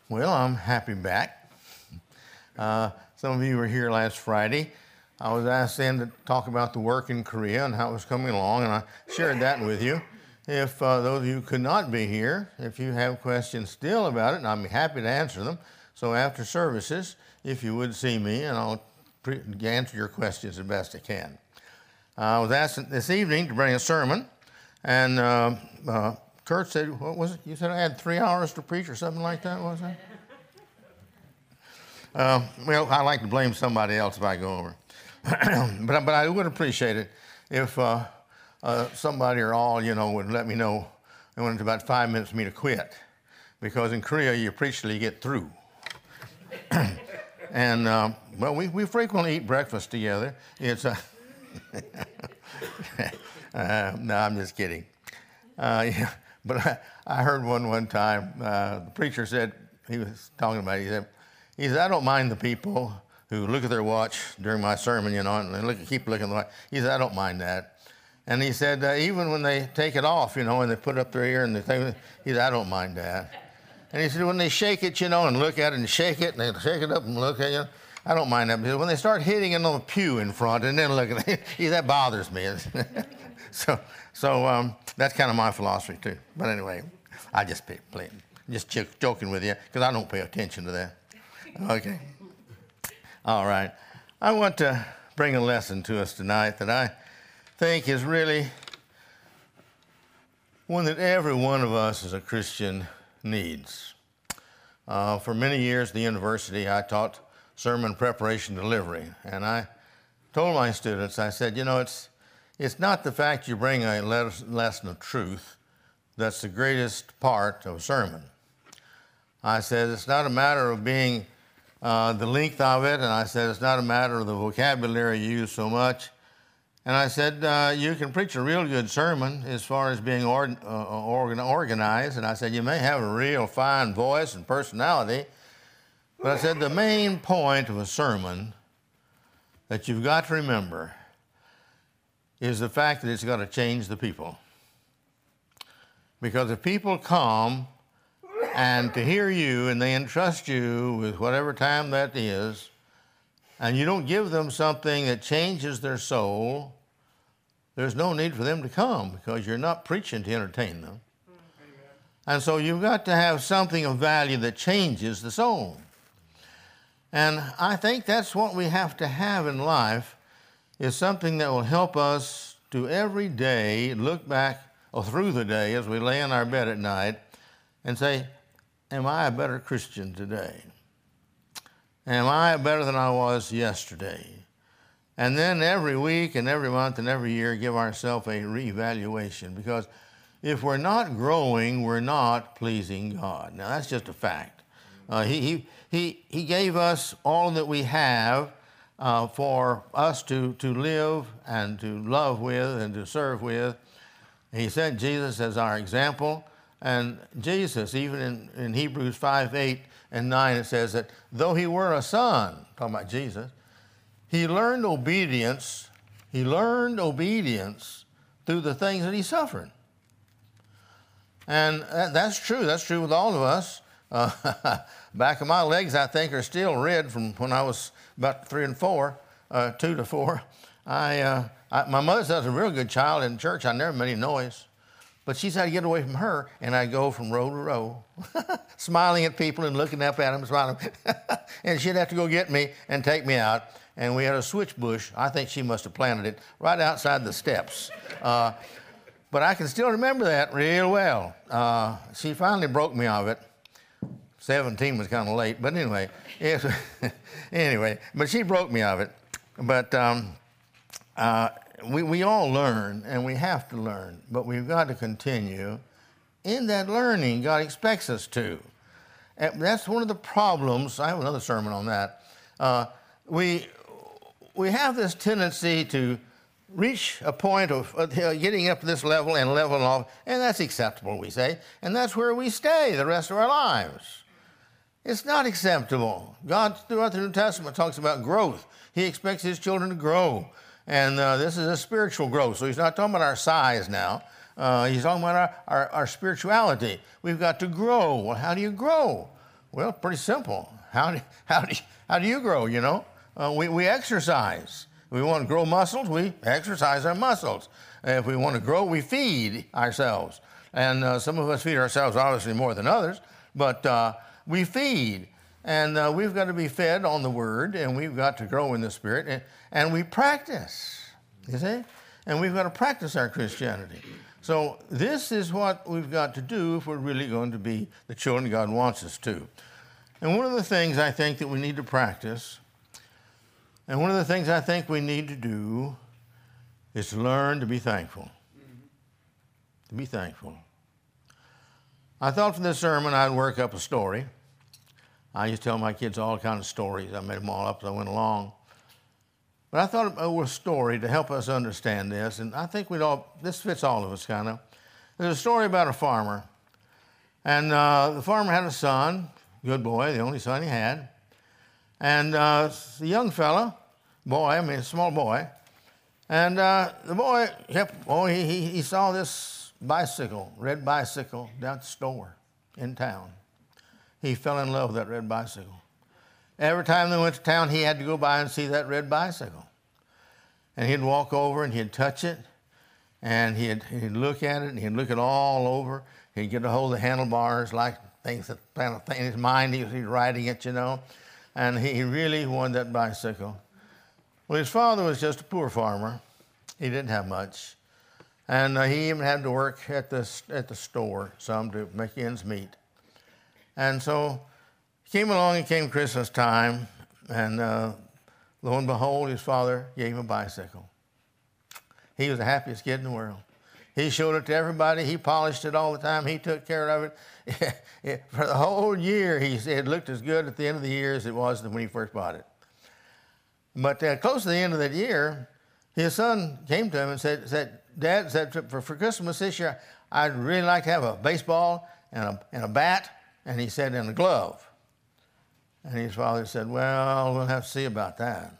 Well, I'm happy back. Some of you were here last Friday. I was asked then to talk about the work in Korea and how it was coming along, and I shared that with you. If those of you who could not be here, if you have questions still about it, I'm happy to answer them. So after services, if you would see me, and I'll answer your questions as best I can. I was asked this evening to bring a sermon, and Kurt said, what was it? You said I had 3 hours to preach or something like that, was it? Well, I like to blame somebody else if I go over. but I would appreciate it if somebody or all, would let me know when it's about 5 minutes for me to quit. Because in Korea, you preach till you get through. And, well, we frequently eat breakfast together. It's no, I'm just kidding. Yeah, but I heard one time, the preacher said, he was talking about it, he said, I don't mind the people who look at their watch during my sermon, and keep looking at the watch. He said, I don't mind that. And he said, even when they take it off, and they put up their ear and he said, I don't mind that. And he said, when they shake it, and look at it and shake it, and they shake it up and look at it, I don't mind that. But when they start hitting it on the pew in front and then look at it, that bothers me. So that's kind of my philosophy too. But anyway, I just joking with you because I don't pay attention to that. Okay. All right. I want to bring a lesson to us tonight that I think is really one that every one of us as a Christian needs. For many years at the university, I taught sermon preparation delivery. And I told my students, I said, it's not the fact you bring a lesson of truth that's the greatest part of a sermon. I said, it's not a matter of being the length of it, and I said, it's not a matter of the vocabulary you use so much. And I said, you can preach a real good sermon as far as being organized, and I said, you may have a real fine voice and personality, but I said, the main point of a sermon that you've got to remember is the fact that it's got to change the people. Because if people come and to hear you and they entrust you with whatever time that is, and you don't give them something that changes their soul, there's no need for them to come because you're not preaching to entertain them. And so you've got to have something of value that changes the soul. And I think that's what we have to have in life, is something that will help us to every day look back or through the day as we lay in our bed at night and say, am I a better Christian today? Am I better than I was yesterday? And then every week and every month and every year give ourselves a reevaluation, because if we're not growing, we're not pleasing God. Now that's just a fact. He gave us all that we have for us to live and to love with and to serve with. He sent Jesus as our example. And Jesus, even in Hebrews 5, 8, and 9, it says that though he were a son, talking about Jesus, he learned obedience through the things that he suffered. And that's true. That's true with all of us. Back of my legs, I think, are still red from when I was about 2 to 4. My mother said I was a real good child in church. I never made any noise. But she said I'd get away from her, and I'd go from row to row, smiling at people and looking up at them, smiling. And she'd have to go get me and take me out. And we had a switch bush. I think she must have planted it right outside the steps. But I can still remember that real well. She finally broke me of it. 17 was kind of late, but anyway. But she broke me of it. But we all learn, and we have to learn, but we've got to continue in that learning God expects us to. And that's one of the problems. I have another sermon on that. We have this tendency to reach a point of getting up to this level and leveling off, and that's acceptable, we say, and that's where we stay the rest of our lives. It's not acceptable. God, throughout the New Testament, talks about growth. He expects his children to grow. And this is a spiritual growth. So he's not talking about our size now. He's talking about our spirituality. We've got to grow. Well, how do you grow? Well, pretty simple. How do you grow, you know? We exercise. We want to grow muscles, we exercise our muscles. If we want to grow, we feed ourselves. And some of us feed ourselves obviously more than others, but we feed. And we've got to be fed on the Word, and we've got to grow in the Spirit, and we practice, you see? And we've got to practice our Christianity. So this is what we've got to do if we're really going to be the children God wants us to. And one of the things I think that we need to practice, and one of the things I think we need to do, is to learn to be thankful. To be thankful. I thought for this sermon I'd work up a story. I used to tell my kids all kinds of stories. I made them all up as I went along. But I thought it was a story to help us understand this, and I think this fits all of us kind of. There's a story about a farmer, and the farmer had a son, good boy, the only son he had, and a young fella, a small boy, and the boy he saw this bicycle, red bicycle, down at the store in town. He fell in love with that red bicycle. Every time they went to town, he had to go by and see that red bicycle. And he'd walk over and he'd touch it, and he'd look at it, and he'd look it all over. He'd get a hold of the handlebars, like things that kind of thing in his mind. He's riding it, you know, and he really wanted that bicycle. Well, his father was just a poor farmer. He didn't have much, and he even had to work at the store some to make ends meet. And so came along and came Christmas time, and lo and behold, his father gave him a bicycle. He was the happiest kid in the world. He showed it to everybody. He polished it all the time. He took care of it. For the whole year, it looked as good at the end of the year as it was when he first bought it. But close to the end of that year, his son came to him and said, Dad, for Christmas this year, I'd really like to have a baseball and a bat, and he said, and a glove. And his father said, well, we'll have to see about that.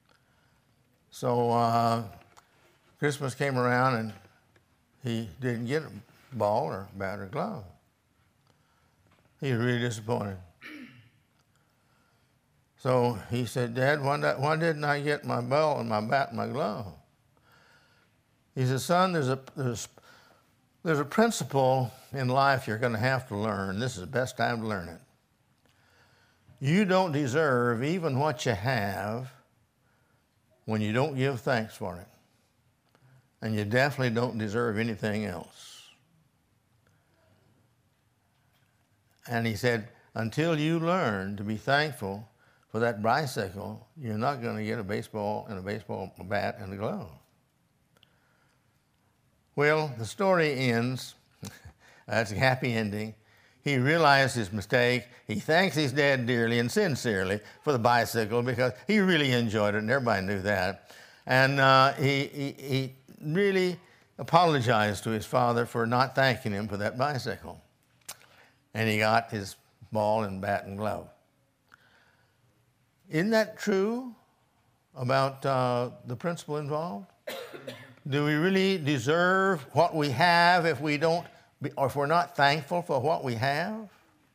So Christmas came around, and he didn't get a ball or bat or glove. He was really disappointed. So he said, Dad, why didn't I get my ball and my bat and my glove? He said, son, there's a principle in life you're going to have to learn. This is the best time to learn it. You don't deserve even what you have when you don't give thanks for it. And you definitely don't deserve anything else. And he said, until you learn to be thankful for that bicycle, you're not going to get a baseball bat and a glove. Well, the story ends. That's a happy ending. He realized his mistake. He thanks his dad dearly and sincerely for the bicycle because he really enjoyed it, and everybody knew that. And he really apologized to his father for not thanking him for that bicycle. And he got his ball and bat and glove. Isn't that true about the principle involved? Do we really deserve what we have if we don't, or if we're not thankful for what we have?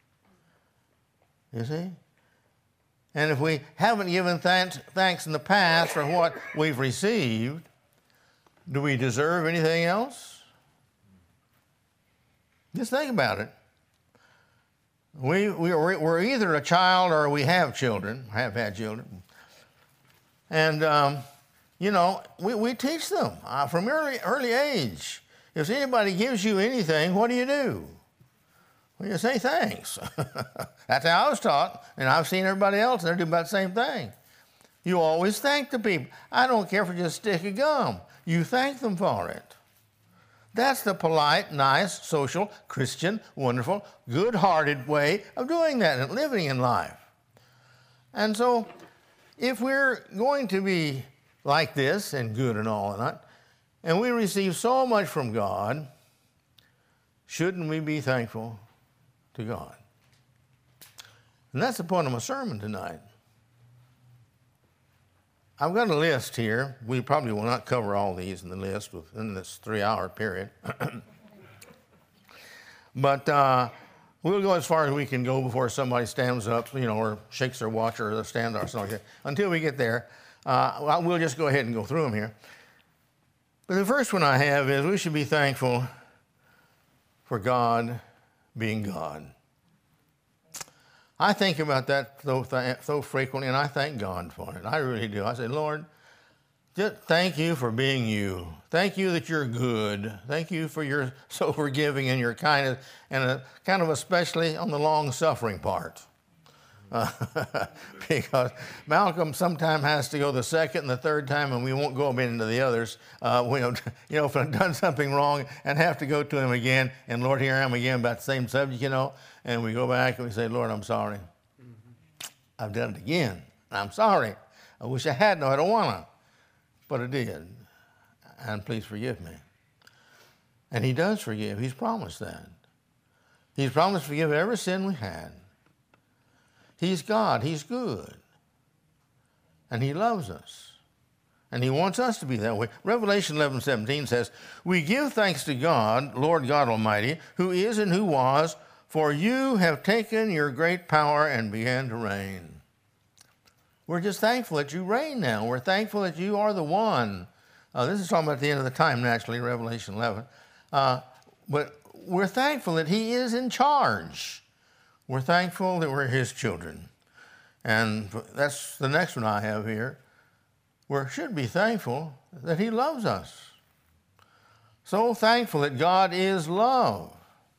You see? And if we haven't given thanks in the past for what we've received, do we deserve anything else? Just think about it. We're either a child or we have children, have had children. And, you know, we teach them from early age. If anybody gives you anything, what do? Well, you say thanks. That's how I was taught, and I've seen everybody else, they're doing about the same thing. You always thank the people. I don't care for just a stick of gum. You thank them for it. That's the polite, nice, social, Christian, wonderful, good-hearted way of doing that and living in life. And so if we're going to be like this and good and all of that, and we receive so much from God, shouldn't we be thankful to God? And that's the point of my sermon tonight. I've got a list here. We probably will not cover all these in the list within this 3-hour period. But We'll go as far as we can go before somebody stands up, or shakes their watch or their stand or something like that. Until we get there, we'll just go ahead and go through them here. But the first one I have is we should be thankful for God being God. I think about that so frequently, and I thank God for it. I really do. I say, Lord, just thank you for being you. Thank you that you're good. Thank you for your so forgiving and your kindness, and kind of especially on the long-suffering part. Because Malcolm sometimes has to go the second and the third time, and we won't go into the others. If I've done something wrong and have to go to him again, and Lord, here I am again about the same subject, and we go back and we say, Lord, I'm sorry. Mm-hmm. I've done it again. I'm sorry. I wish I hadn't. I don't want to. But I did. And please forgive me. And he does forgive. He's promised that. He's promised to forgive every sin we had. He's God. He's good. And he loves us. And he wants us to be that way. Revelation 11:17 says, we give thanks to God, Lord God Almighty, who is and who was, for you have taken your great power and began to reign. We're just thankful that you reign now. We're thankful that you are the one. This is talking about the end of the time, naturally, Revelation 11. But we're thankful that he is in charge. We're thankful that we're his children. And that's the next one I have here. We should be thankful that he loves us. So thankful that God is love.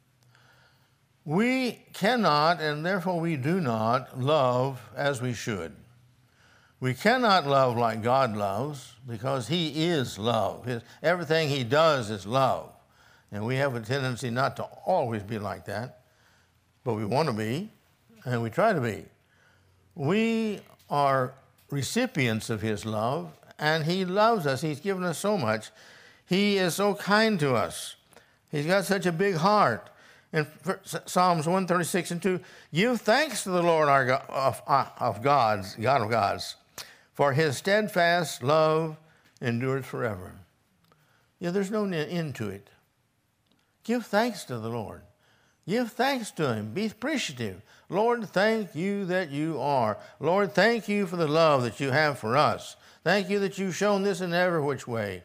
We cannot, and therefore we do not, love as we should. We cannot love like God loves because he is love. Everything he does is love. And we have a tendency not to always be like that, but we want to be, and we try to be. We are recipients of his love, and he loves us. He's given us so much. He is so kind to us. He's got such a big heart. In Psalms 136:2, give thanks to the Lord our God, God of gods, for his steadfast love endures forever. There's no end to it. Give thanks to the Lord. Give thanks to him. Be appreciative. Lord, thank you that you are. Lord, thank you for the love that you have for us. Thank you that you've shown this in every which way.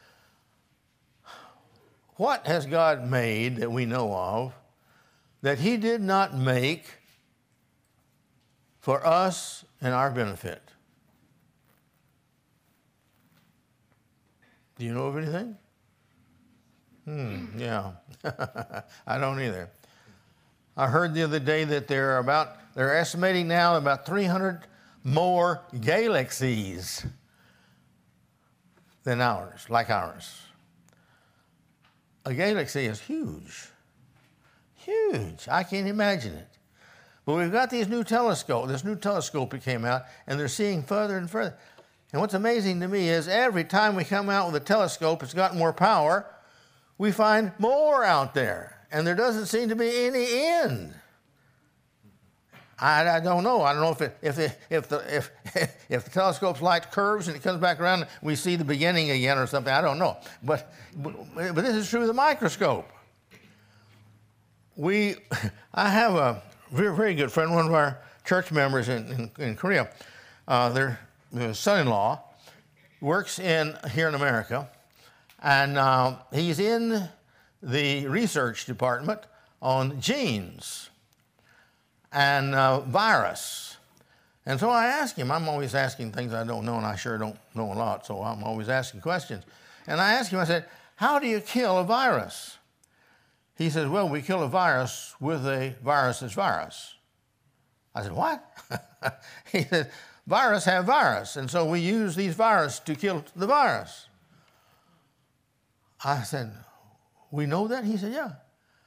What has God made that we know of that he did not make for us and our benefit? Do you know of anything? Yeah. I don't either. I heard the other day that they're estimating now about 300 more galaxies than ours, like ours. A galaxy is huge. Huge. I can't imagine it. But we've got this new telescope that came out, and they're seeing further and further. And what's amazing to me is every time we come out with a telescope, it's got more power, we find more out there. And there doesn't seem to be any end. I don't know. I don't know if the telescope's light curves and it comes back around, we see the beginning again or something. I don't know. But this is true of the microscope. I have a very, very good friend, one of our church members in Korea. Their son-in-law works here in America, and he's in the research department on genes and virus. And so I asked him, I'm always asking things I don't know, and I sure don't know a lot, so I'm always asking questions. And I asked him, I said, how do you kill a virus? He says, well, we kill a virus with a virus's virus. I said, what? He said, virus have virus, and so we use these viruses to kill the virus. I said, we know that? He said, yeah.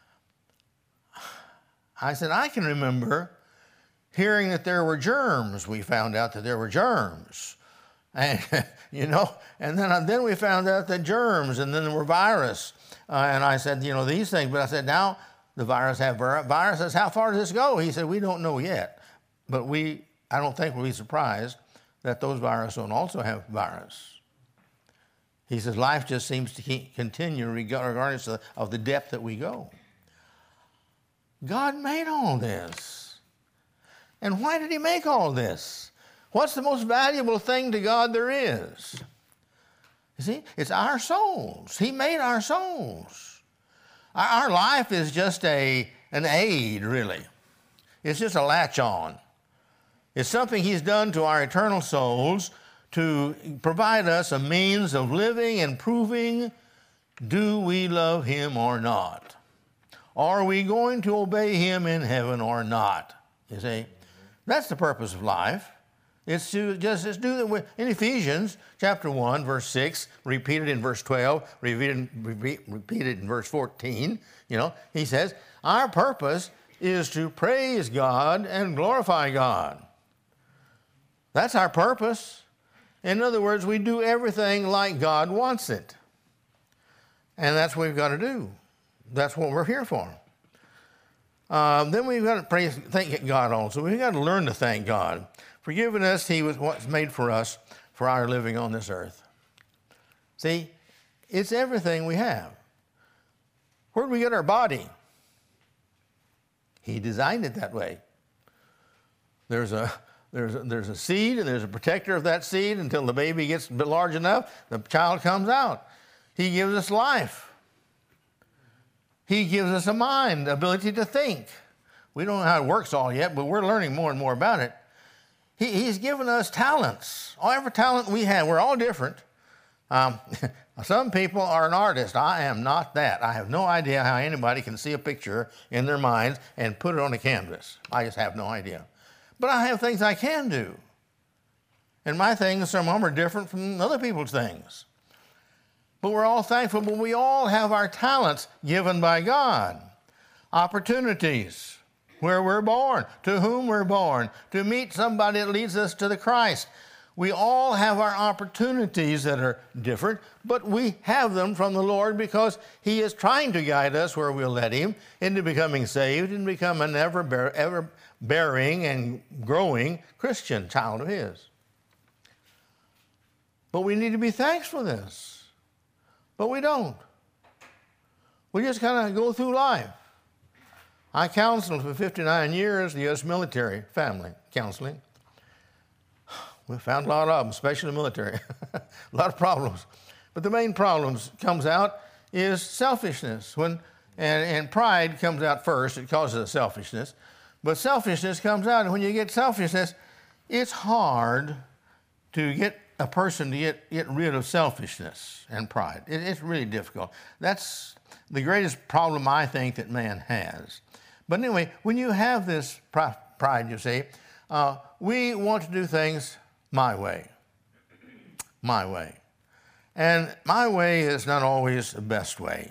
I said, I can remember hearing that there were germs. We found out that there were germs. And, and then we found out that germs, and then there were virus. And I said, these things. But I said, now the virus have viruses. How far does this go? He said, we don't know yet. But I don't think we'll be surprised that those viruses don't also have virus. He says, life just seems to continue regardless of the depth that we go. God made all this. And why did he make all this? What's the most valuable thing to God there is? You see, it's our souls. He made our souls. Our life is just an aid, really. It's just a latch on. It's something he's done to our eternal souls to provide us a means of living and proving, do we love him or not? Are we going to obey him in heaven or not? You see, that's the purpose of life. It's to just do that in Ephesians chapter 1, verse 6, repeated in verse 12, repeated in verse 14. You know, he says, our purpose is to praise God and glorify God. That's our purpose. In other words, we do everything like God wants it. And that's what we've got to do. That's what we're here for. Then we've got to thank God also. We've got to learn to thank God for giving us he was what's made for us for our living on this earth. See, it's everything we have. Where do we get our body? He designed it that way. There's a seed, and there's a protector of that seed until the baby gets large enough, the child comes out. He gives us life. He gives us a mind, the ability to think. We don't know how it works all yet, but we're learning more and more about it. He's given us talents. Every talent we have, we're all different. Some people are an artist. I am not that. I have no idea how anybody can see a picture in their minds and put it on a canvas. I just have no idea. But I have things I can do. And my things, some of them are different from other people's things. But we're all thankful, but we all have our talents given by God. Opportunities, where we're born, to whom we're born, to meet somebody that leads us to the Christ. We all have our opportunities that are different, but we have them from the Lord because he is trying to guide us where we'll let him into becoming saved and become an ever bearing and growing Christian child of his. But we need to be thankful for this. But we don't. We just kind of go through life. I counseled for 59 years, the U.S. military family counseling. We found a lot of them, especially the military. A lot of problems. But the main problems comes out is selfishness. And pride comes out first. It causes a selfishness. But selfishness comes out. And when you get selfishness, it's hard to get a person to get rid of selfishness and pride. It's really difficult. That's the greatest problem I think that man has. But anyway, when you have this pride, you see, we want to do things my way. My way. And my way is not always the best way.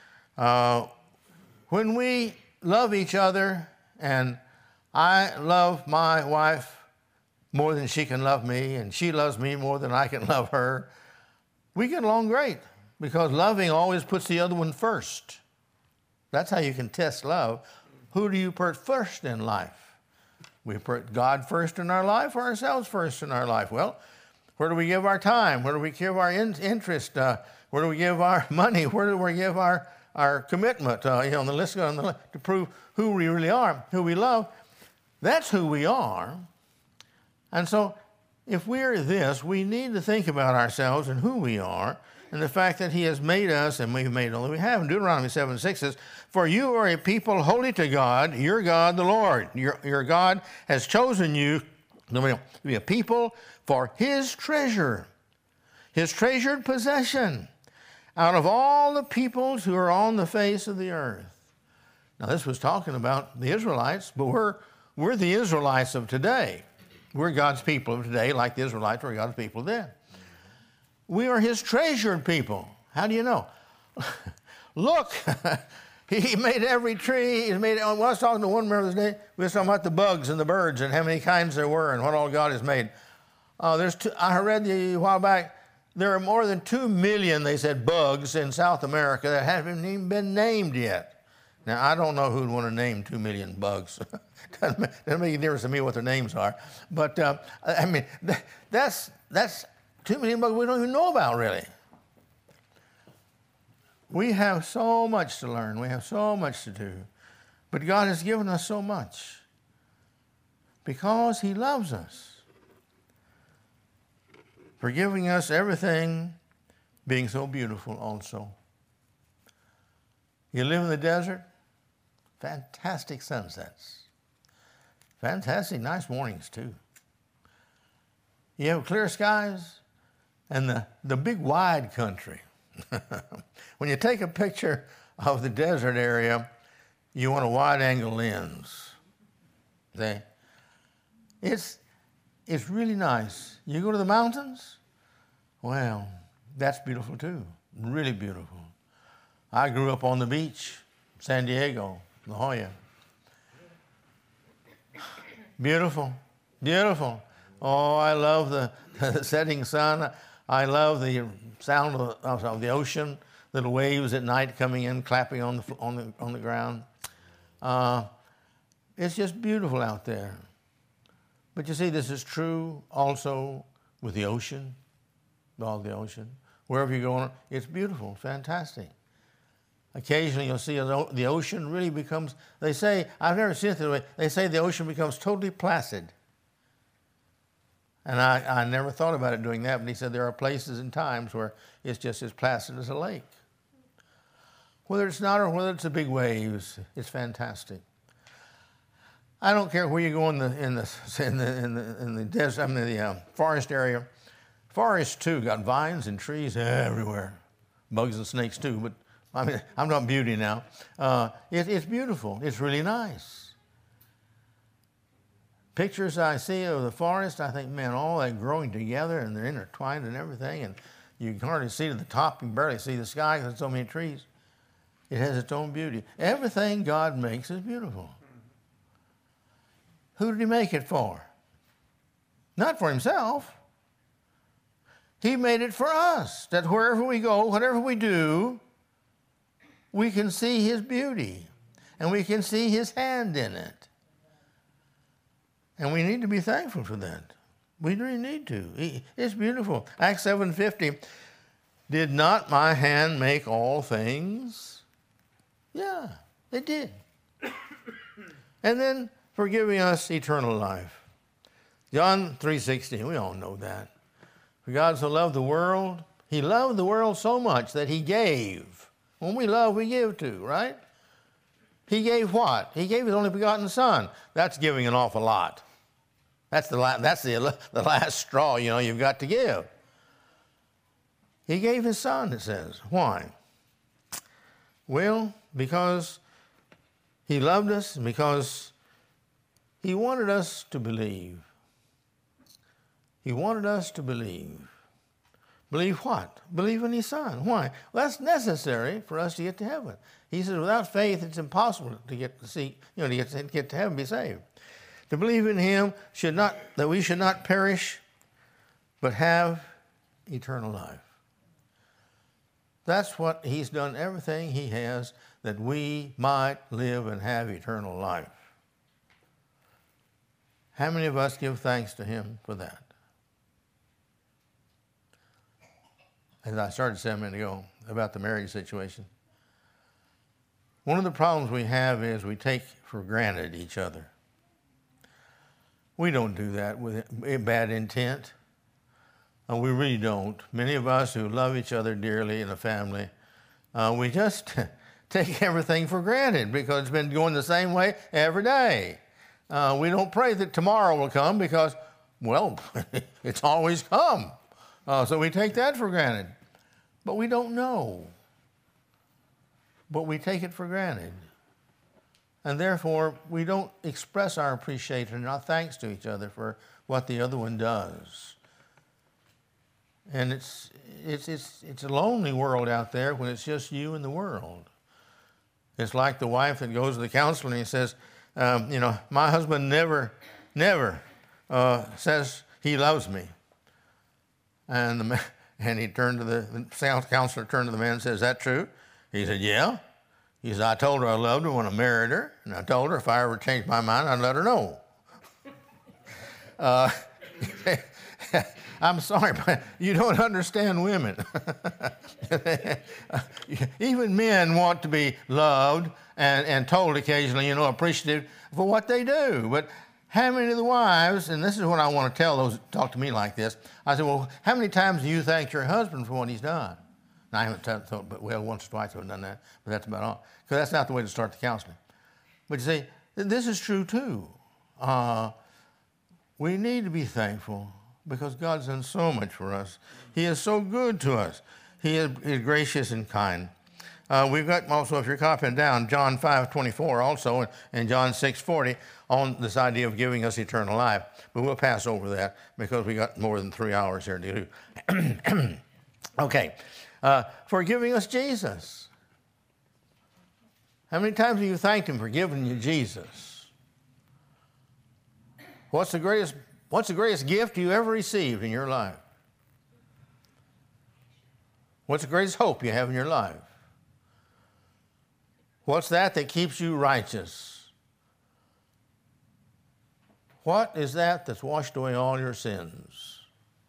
When we love each other, and I love my wife more than she can love me, and she loves me more than I can love her, we get along great, because loving always puts the other one first. That's how you can test love. Who do you put first in life? We put God first in our life or ourselves first in our life? Well, where do we give our time? Where do we give our interest? Where do we give our money? Where do we give our commitment? On the list to prove who we really are, who we love. That's who we are. And so if we're this, we need to think about ourselves and who we are and the fact that he has made us, and we've made all that we have. And Deuteronomy 7:6 says, for you are a people holy to God, your God the Lord. Your God has chosen you to be a people for his treasure, his treasured possession, out of all the peoples who are on the face of the earth. Now this was talking about the Israelites, but we're the Israelites of today. We're God's people of today, like the Israelites were God's people then. We are his treasured people. How do you know? Look, he made every tree. When I was talking to one member this day, we were talking about the bugs and the birds and how many kinds there were and what all God has made. I read a while back, there are more than 2 million, they said, bugs in South America that haven't even been named yet. Now, I don't know who'd want to name 2 million bugs. Doesn't make any difference to me what their names are. But, that's 2 million bugs we don't even know about, really. We have so much to learn. We have so much to do. But God has given us so much because he loves us, for giving us everything, being so beautiful also. You live in the desert, fantastic sunsets, fantastic nice mornings too. You have clear skies and the big wide country. When you take a picture of the desert area, you want a wide angle lens. See? It's really nice. You go to the mountains, well, that's beautiful too, really beautiful. I grew up on the beach, San Diego, La Jolla. Beautiful, beautiful. Oh, I love the setting sun. I love the sound of the ocean, little waves at night coming in, clapping on the ground. It's just beautiful out there. But you see, this is true also with the ocean, all the ocean. Wherever you go, it's beautiful, fantastic. Occasionally you'll see the ocean really becomes, they say, I've never seen it that way, they say the ocean becomes totally placid. And I never thought about it doing that, but he said there are places and times where it's just as placid as a lake. Whether it's not or whether it's the big waves, it's fantastic. I don't care where you go in the desert, the forest area. Forest too got vines and trees everywhere, bugs and snakes too. But I mean, I'm not beauty now. It's beautiful. It's really nice. Pictures I see of the forest, I think, man, all that growing together and they're intertwined and everything, and you can hardly see to the top. You can barely see the sky because there's so many trees. It has its own beauty. Everything God makes is beautiful. Who did he make it for? Not for himself. He made it for us, that wherever we go, whatever we do, we can see his beauty, and we can see his hand in it. And we need to be thankful for that. We really need to. It's beautiful. Acts 7:50, did not my hand make all things? Yeah, it did. And then for giving us eternal life. John 3:16, we all know that. For God so loved the world, he loved the world so much that he gave. When we love, we give too, right? He gave what? He gave his only begotten Son. That's giving an awful lot. That's the last straw, you've got to give. He gave his Son, it says. Why? Well, because he loved us and because he wanted us to believe. He wanted us to believe. Believe what? Believe in his Son. Why? Well, that's necessary for us to get to heaven. He says, without faith, it's impossible to get to heaven, be saved. To believe in him that we should not perish, but have eternal life. That's what he's done, everything he has, that we might live and have eternal life. How many of us give thanks to him for that? As I started saying a minute ago about the marriage situation, one of the problems we have is we take for granted each other. We don't do that with bad intent. We really don't. Many of us who love each other dearly in a family, we just take everything for granted because it's been going the same way every day. We don't pray that tomorrow will come because, well, it's always come. So we take that for granted. But we don't know. But we take it for granted. And therefore, we don't express our appreciation and our thanks to each other for what the other one does. And it's a lonely world out there when it's just you and the world. It's like the wife that goes to the counselor and he says, my husband never says he loves me. And he turned to the counselor turned to the man and says, is that true? He said, yeah. He said, I told her I loved her when I married her, and I told her if I ever changed my mind, I'd let her know. I'm sorry, but you don't understand women. Even men want to be loved and told occasionally, appreciative for what they do. But how many of the wives, and this is what I want to tell those that talk to me like this, I said, well, how many times do you thank your husband for what he's done? Now, I haven't told, but once or twice I've done that, but that's about all. Because that's not the way to start the counseling. But you see, this is true too. We need to be thankful because God's done so much for us. He is so good to us. He is gracious and kind. We've got also, if you're copying down, John 5:24 also, and John 6:40 on this idea of giving us eternal life. But we'll pass over that because we got more than 3 hours here to do. Okay, for giving us Jesus. How many times have you thanked him for giving you Jesus? What's the greatest gift you ever received in your life? What's the greatest hope you have in your life? What's that keeps you righteous? What is that that's washed away all your sins?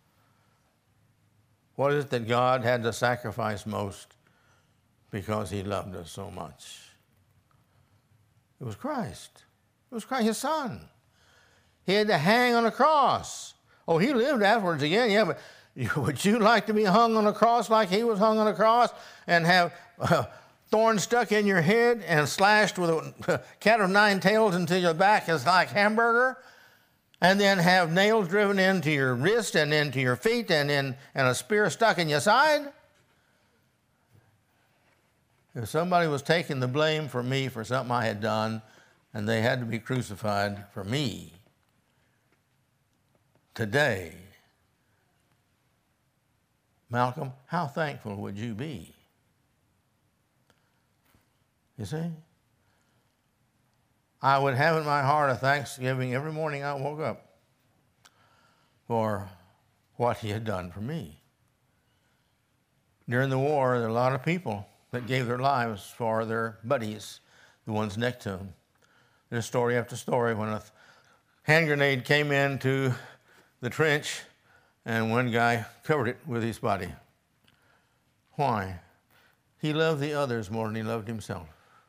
What is it that God had to sacrifice most because he loved us so much? It was Christ. It was Christ, his son. He had to hang on a cross. Oh, he lived afterwards again, yeah, but would you like to be hung on a cross like he was hung on a cross and have thorns stuck in your head and slashed with a cat of nine tails until your back is like hamburger, and then have nails driven into your wrist and into your feet and a spear stuck in your side? If somebody was taking the blame for me for something I had done and they had to be crucified for me today, Malcolm, how thankful would you be? You see? I would have in my heart a thanksgiving every morning I woke up for what he had done for me. During the war, there were a lot of people that gave their lives for their buddies, the ones next to them. There's story after story when a hand grenade came into the trench and one guy covered it with his body. Why? He loved the others more than he loved himself.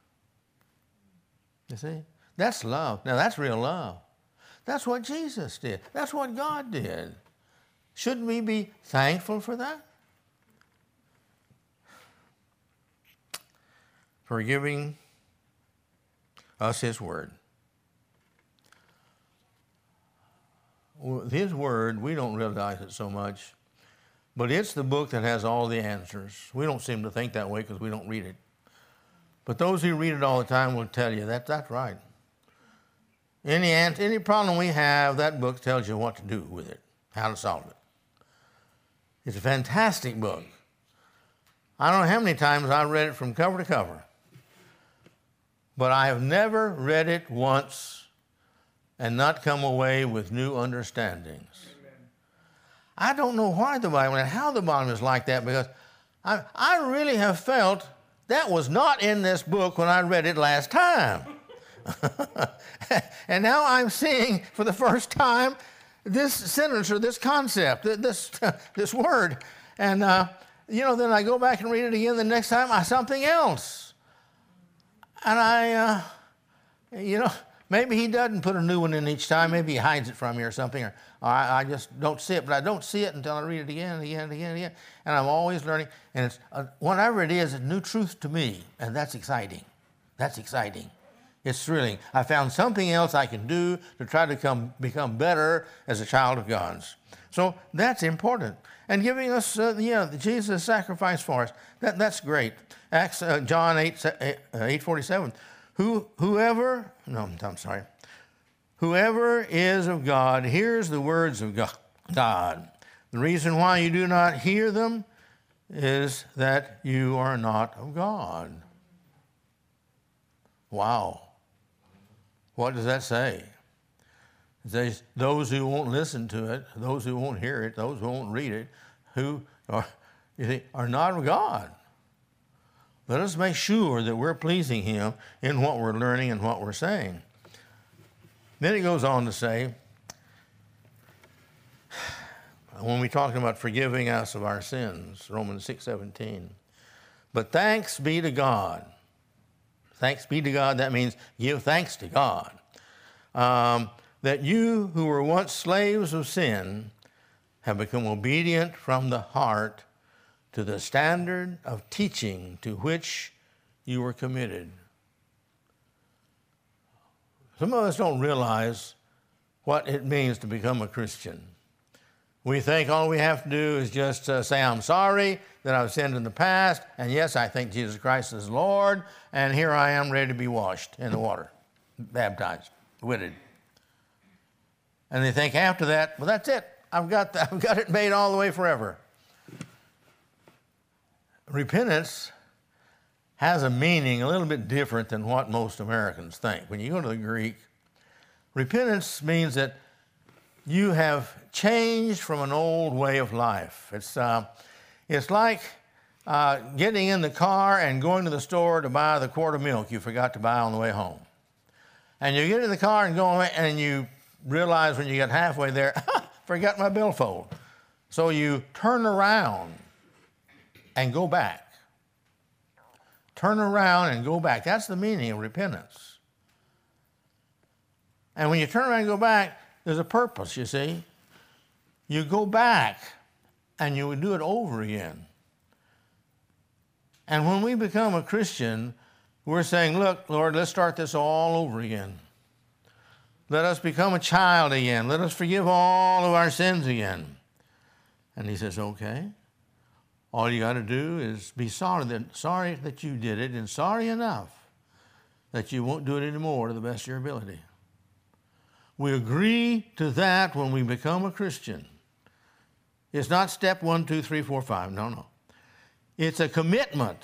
You see? That's love. Now that's real love. That's what Jesus did. That's what God did. Shouldn't we be thankful for that? For giving us his word. His word, we don't realize it so much, but it's the book that has all the answers. We don't seem to think that way because we don't read it. But those who read it all the time will tell you that's right. Any problem we have, that book tells you what to do with it, how to solve it. It's a fantastic book. I don't know how many times I've read it from cover to cover, but I have never read it once and not come away with new understandings. Amen. I don't know why the Bible and how the Bible is like that, because I really have felt that was not in this book when I read it last time. And now I'm seeing for the first time this sentence or this concept, this word. And, then I go back and read it again the next time, something else. And maybe he doesn't put a new one in each time. Maybe he hides it from me or something. Or I just don't see it. But I don't see it until I read it again and again and again and again. And I'm always learning. And it's whatever it is, it's new truth to me. And that's exciting. That's exciting. It's thrilling. I found something else I can do to try to become better as a child of God's. So that's important. And giving us, Jesus' sacrifice for us, that's great. John 8:47. Whoever is of God hears the words of God. The reason why you do not hear them is that you are not of God. Wow. What does that say? It says those who won't listen to it, those who won't hear it, those who won't read it, who are not of God. Let us make sure that we're pleasing him in what we're learning and what we're saying. Then he goes on to say, when we're talking about forgiving us of our sins, Romans 6:17. But thanks be to God. Thanks be to God, that means give thanks to God. That you who were once slaves of sin have become obedient from the heart to the standard of teaching to which you were committed. Some of us don't realize what it means to become a Christian. We think all we have to do is just say, I'm sorry that I've sinned in the past, and yes, I think Jesus Christ is Lord, and here I am ready to be washed in the water, baptized, witted. And they think after that, well, that's it. I've got it made all the way forever. Repentance has a meaning a little bit different than what most Americans think. When you go to the Greek, repentance means that you have changed from an old way of life. It's like getting in the car and going to the store to buy the quart of milk you forgot to buy on the way home. And you get in the car and go away, and you realize when you get halfway there, forgot my billfold. So you turn around and go back. Turn around and go back. That's the meaning of repentance. And when you turn around and go back, there's a purpose, you see. You go back and you do it over again. And when we become a Christian, we're saying, look, Lord, let's start this all over again. Let us become a child again. Let us forgive all of our sins again. And he says, okay. All you got to do is be sorry that you did it, and sorry enough that you won't do it anymore to the best of your ability. We agree to that when we become a Christian. It's not step 1, 2, 3, 4, 5. No. It's a commitment.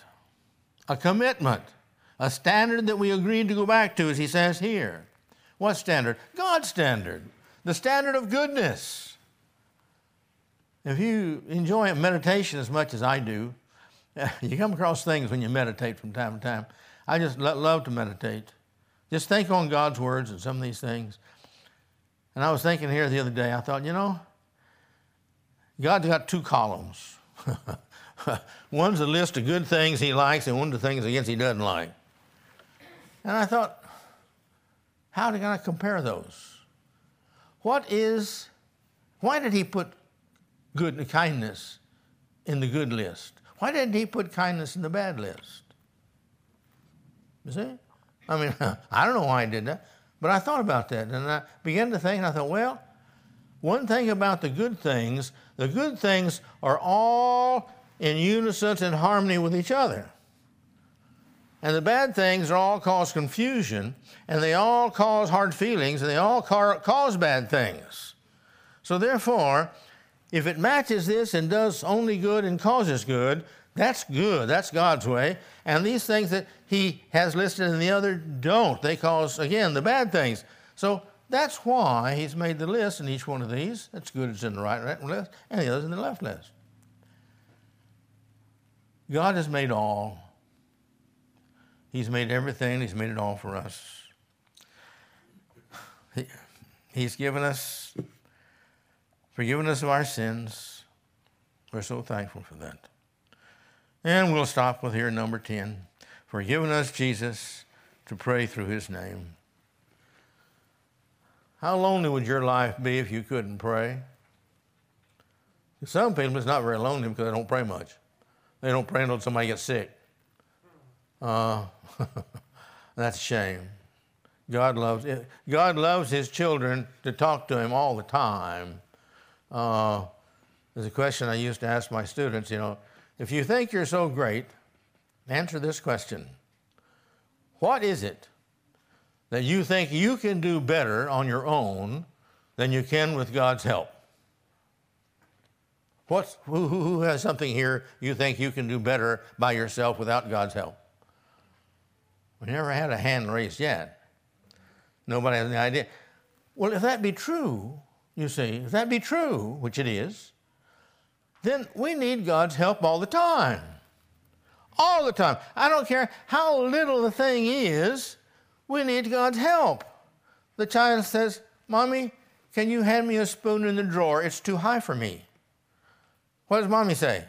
A standard that we agreed to go back to, as he says here. What standard? God's standard. The standard of goodness. If you enjoy meditation as much as I do, you come across things when you meditate from time to time. I just love to meditate. Just think on God's words and some of these things. And I was thinking here the other day, I thought, God's got 2 columns. One's a list of good things he likes, and one's the things against he doesn't like. And I thought, how do I compare those? Why did he put good and kindness in the good list? Why didn't he put kindness in the bad list? You see? I mean, I don't know why he did that, but I thought about that, and I began to think, and I thought, well, one thing about the good things are all in unison and harmony with each other. And the bad things all cause confusion, and they all cause hard feelings, and they all cause bad things. So therefore, if it matches this and does only good and causes good, that's good. That's God's way. And these things that he has listed in the other don't. They cause, again, the bad things. So that's why he's made the list in each one of these. That's good, it's in the right list, and the other's in the left list. God has made all. He's made everything. He's made it all for us. He's forgiven us of our sins. We're so thankful for that. And we'll stop with here number 10. For giving us Jesus to pray through his name. How lonely would your life be if you couldn't pray? Some people, it's not very lonely because they don't pray much. They don't pray until somebody gets sick. That's a shame. God loves his children to talk to him all the time. There's a question I used to ask my students, if you think you're so great, answer this question. What is it that you think you can do better on your own than you can with God's help? Who has something here you think you can do better by yourself without God's help? We never had a hand raised yet. Nobody has any idea. Well, if that be true, you see, if that be true, which it is, then we need God's help all the time. All the time. I don't care how little the thing is, we need God's help. The child says, Mommy, can you hand me a spoon in the drawer? It's too high for me. What does Mommy say?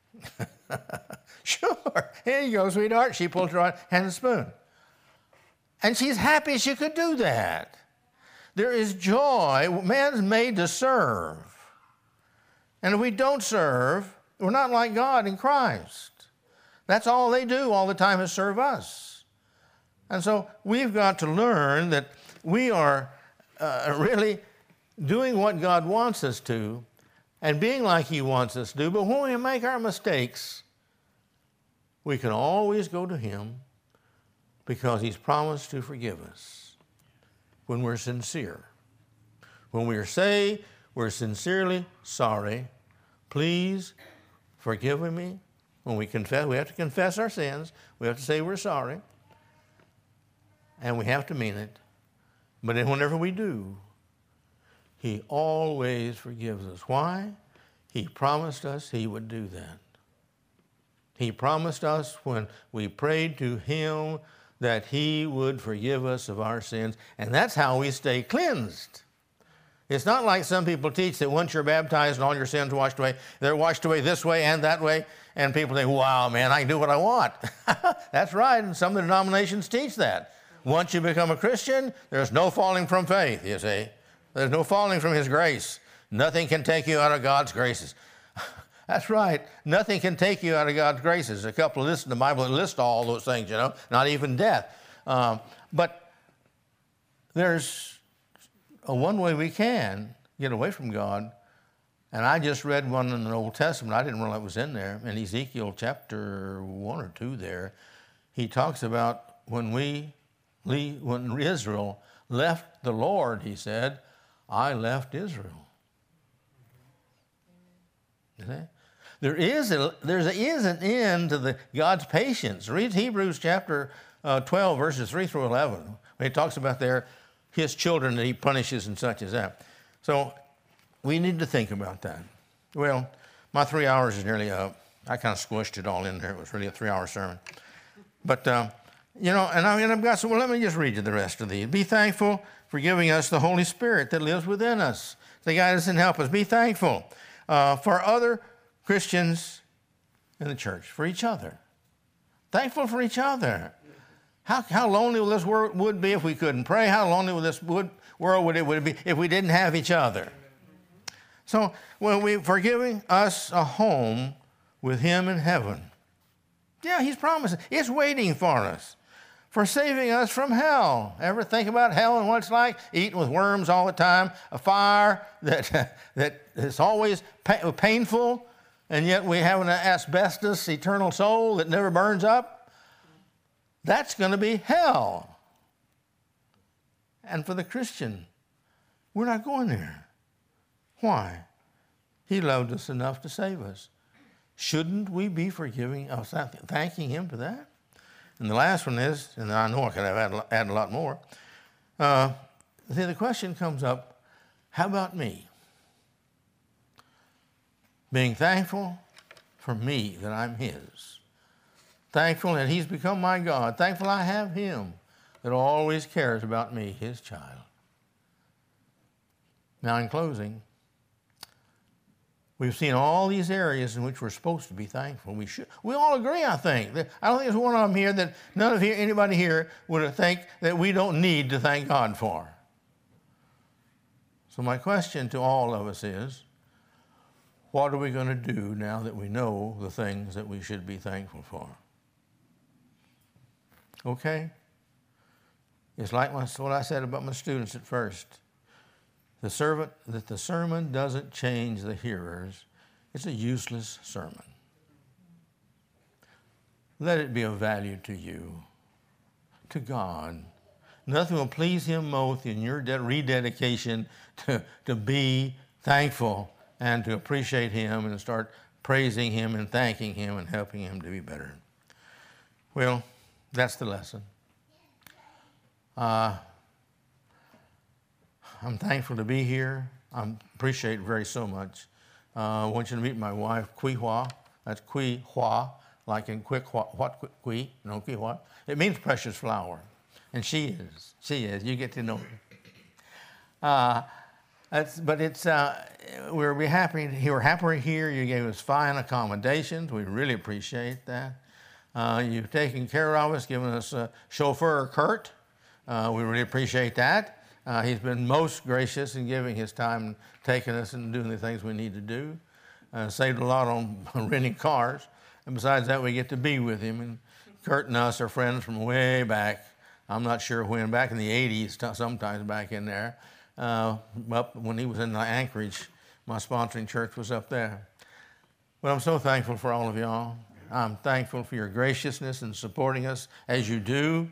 Sure. Here you go, sweetheart. She pulls her out, hands the spoon. And she's happy she could do that. There is joy. Man's made to serve. And if we don't serve, we're not like God in Christ. That's all they do all the time is serve us. And so we've got to learn that we are really doing what God wants us to and being like He wants us to do. But when we make our mistakes, we can always go to Him because He's promised to forgive us when we're sincere. When we say we're sincerely sorry, please forgive me. When we confess, we have to confess our sins. We have to say we're sorry. And we have to mean it. But then whenever we do, He always forgives us. Why? He promised us He would do that. He promised us when we prayed to Him that He would forgive us of our sins. And that's how we stay cleansed. It's not like some people teach that once you're baptized and all your sins are washed away, they're washed away this way and that way. And people think, wow, man, I can do what I want. That's right, and some of the denominations teach that. Once you become a Christian, there's no falling from faith, you see. There's no falling from His grace. Nothing can take you out of God's graces. That's right. Nothing can take you out of God's graces. A couple lists in the Bible that list all those things, you know, not even death. But there's one way we can get away from God. And I just read one in the Old Testament. I didn't realize it was in there. In Ezekiel chapter 1 or 2 there, he talks about when Israel left the Lord, he said, I left Israel. You see? There is an end to God's patience. Read Hebrews chapter 12, verses 3 through 11. When he talks about His children that He punishes and such as that. So we need to think about that. Well, my 3 hours is nearly up. I kind of squished it all in there. It was really a 3-hour sermon. But, you know, and I've got some, well, let me just read you the rest of these. Be thankful for giving us the Holy Spirit that lives within us to guide us and help us. Be thankful for other Christians in the church, for each other. Thankful for each other. How lonely this world would be if we couldn't pray? How lonely would this world would it be if we didn't have each other? So, for giving us a home with Him in heaven. Yeah, He's promised. It's waiting for us. For saving us from hell. Ever think about hell and what it's like? Eating with worms all the time, a fire that is always painful, and yet we have an asbestos eternal soul that never burns up. That's going to be hell. And for the Christian, we're not going there. Why? He loved us enough to save us. Shouldn't we be forgiving, thanking Him for that? And the last one is, and I know I could have added a lot more, the question comes up, how about me? Being thankful for me that I'm His. Thankful that He's become my God. Thankful I have Him that always cares about me, His child. Now in closing, we've seen all these areas in which we're supposed to be thankful. We all agree, I think. I don't think there's one of them here that anybody here would think that we don't need to thank God for. So my question to all of us is, what are we going to do now that we know the things that we should be thankful for? Okay? It's like what I said about my students at first. The sermon doesn't change the hearers. It's a useless sermon. Let it be of value to you, to God. Nothing will please Him most in your rededication to be thankful and to appreciate Him and start praising Him and thanking Him and helping Him to be better. Well, that's the lesson. I'm thankful to be here. I appreciate it very so much. I want you to meet my wife, Kui Hua. That's Kui Hua, like in quick what Kui, no Kui Hua. It means precious flower. And she is. You get to know her. We're happy. We're happier here. You gave us fine accommodations. We really appreciate that. You've taken care of us, given us a chauffeur, Kurt. We really appreciate that. He's been most gracious in giving his time, and taking us and doing the things we need to do. Saved a lot on renting cars. And besides that, we get to be with him. And Kurt and us are friends from way back. I'm not sure when, back in the 80s, sometimes back in there. Up when he was in Anchorage, my sponsoring church was up there. But I'm so thankful for all of y'all. I'm thankful for your graciousness in supporting us as you do.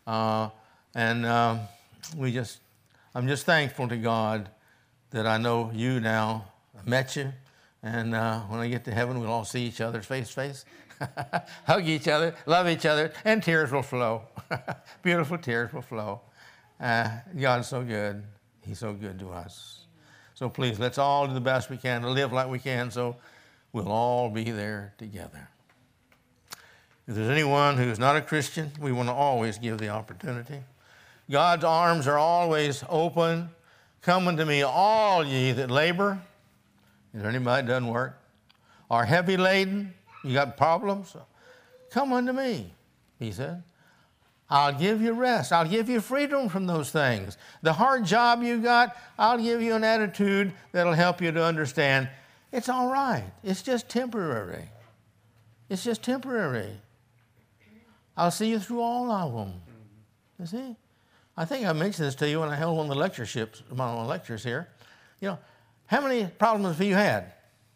I'm just thankful to God that I know you now. I met you. And when I get to heaven, we'll all see each other face to face, hug each other, love each other, and tears will flow. Beautiful tears will flow. God's so good. He's so good to us. So please, let's all do the best we can to live like we can, so we'll all be there together. If there's anyone who's not a Christian, we want to always give the opportunity. God's arms are always open. Come unto me, all ye that labor. Is there anybody that doesn't work? Are heavy laden? You got problems? Come unto me, he said. I'll give you rest. I'll give you freedom from those things. The hard job you got, I'll give you an attitude that'll help you to understand it's all right. It's just temporary. It's just temporary. I'll see you through all of them. You see? I think I mentioned this to you when I held one of the lectureships, my lectures here. You know, how many problems have you had?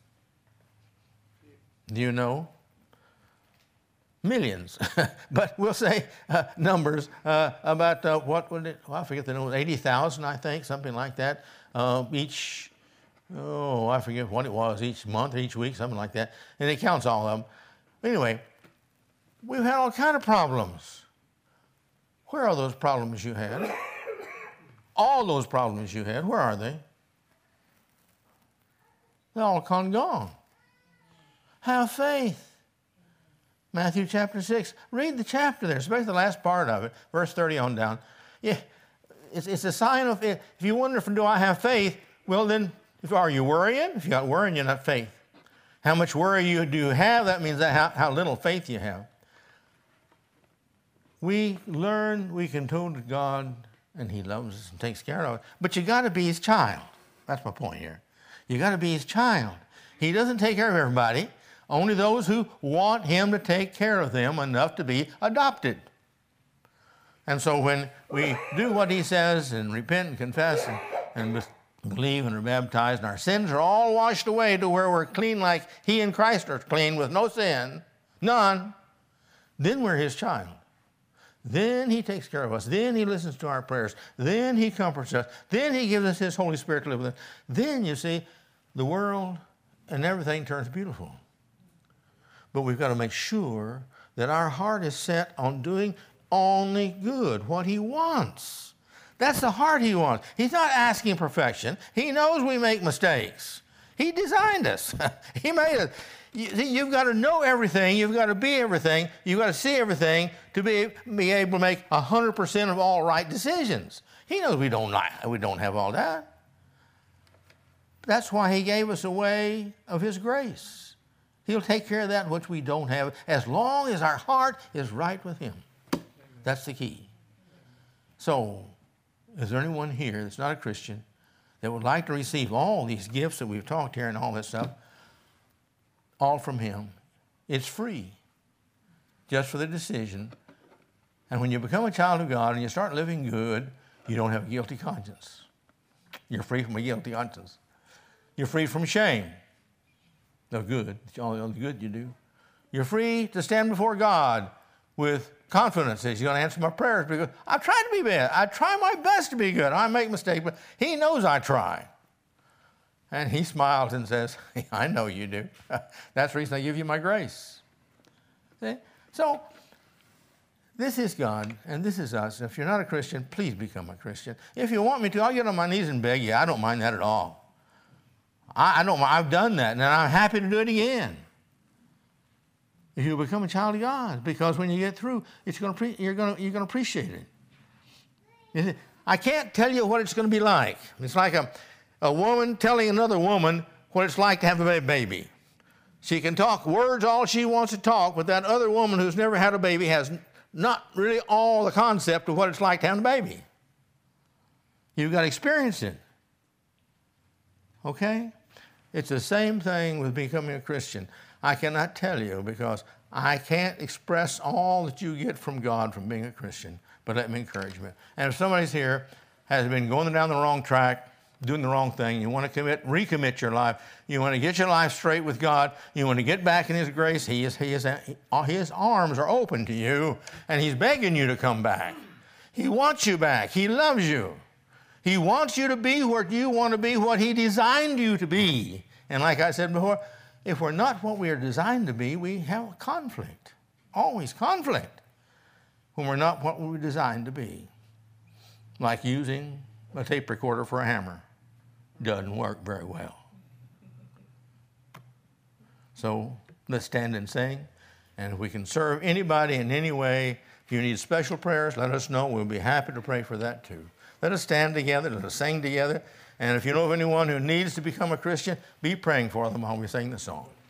Do you know? Millions. But we'll say numbers about what would it, well, I forget the number, 80,000, I think, something like that. Each, I forget what it was, each month or each week, something like that. And it counts all of them. Anyway, we've had all kind of problems. Where are those problems you had? All those problems you had, where are they? They're all gone. Have faith. Matthew chapter 6. Read the chapter there, especially the last part of it, verse 30 on down. Yeah, it's a sign of, if you wonder if do I have faith, well then, are you worrying? If you got worrying, you're not faith. How much worry do you have, that means how little faith you have. We learn we can turn to God, and he loves us and takes care of us. But you got to be his child. That's my point here. You got to be his child. He doesn't take care of everybody. Only those who want him to take care of them enough to be adopted. And so when we do what he says and repent and confess and believe and are baptized, and our sins are all washed away to where we're clean like he and Christ are clean with no sin, none, then we're his child. Then he takes care of us. Then he listens to our prayers. Then he comforts us. Then he gives us his Holy Spirit to live with us. Then, you see, the world and everything turns beautiful. But we've got to make sure that our heart is set on doing only good, what he wants. That's the heart he wants. He's not asking perfection. He knows we make mistakes. He designed us. He made us. You've got to know everything. You've got to be everything. You've got to see everything to be able to make 100% of all right decisions. He knows we don't have all that. That's why he gave us a way of his grace. He'll take care of that which we don't have as long as our heart is right with him. That's the key. So, is there anyone here that's not a Christian that would like to receive all these gifts that we've talked here and all that stuff? All from him. It's free, just for the decision. And when you become a child of God and you start living good, you don't have a guilty conscience. You're free from a guilty conscience. You're free from shame. The good, all the good you do. You're free to stand before God with confidence that he's going to answer my prayers because I've tried to be bad. I try my best to be good. I make mistakes, but he knows I try. And he smiles and says, I know you do. That's the reason I give you my grace. See? So, this is God, and this is us. If you're not a Christian, please become a Christian. If you want me to, I'll get on my knees and beg you. I don't mind that at all. I don't mind. I've done that, and I'm happy to do it again. If you become a child of God, because when you get through, you're going to appreciate it. I can't tell you what it's going to be like. It's like a woman telling another woman what it's like to have a baby. She can talk words all she wants to talk, but that other woman who's never had a baby has not really all the concept of what it's like to have a baby. You've got to experience it. Okay? It's the same thing with becoming a Christian. I cannot tell you because I can't express all that you get from God from being a Christian, but let me encourage you. And if somebody's here has been going down the wrong track, doing the wrong thing, you want to recommit your life, you want to get your life straight with God, you want to get back in His grace, His arms are open to you, and He's begging you to come back. He wants you back. He loves you. He wants you to be where you want to be, what He designed you to be. And like I said before, if we're not what we are designed to be, we have conflict, always conflict, when we're not what we were designed to be. Like using a tape recorder for a hammer. Doesn't work very well. So let's stand and sing. And if we can serve anybody in any way, if you need special prayers, let us know. We'll be happy to pray for that too. Let us stand together. Let us sing together. And if you know of anyone who needs to become a Christian, be praying for them while we sing the song.